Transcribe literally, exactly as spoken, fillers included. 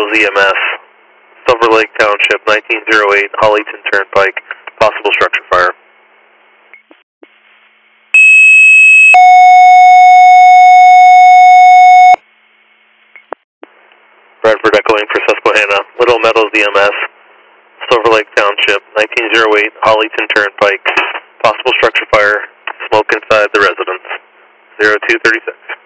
Meadows E M S, Silver Lake Township, nineteen oh eight, Hollyton Turnpike, possible structure fire. Bradford echoing for Susquehanna, Little Meadows E M S, Silver Lake Township, nineteen oh eight, Hollyton Turnpike, possible structure fire, smoke inside the residence, zero two thirty-six.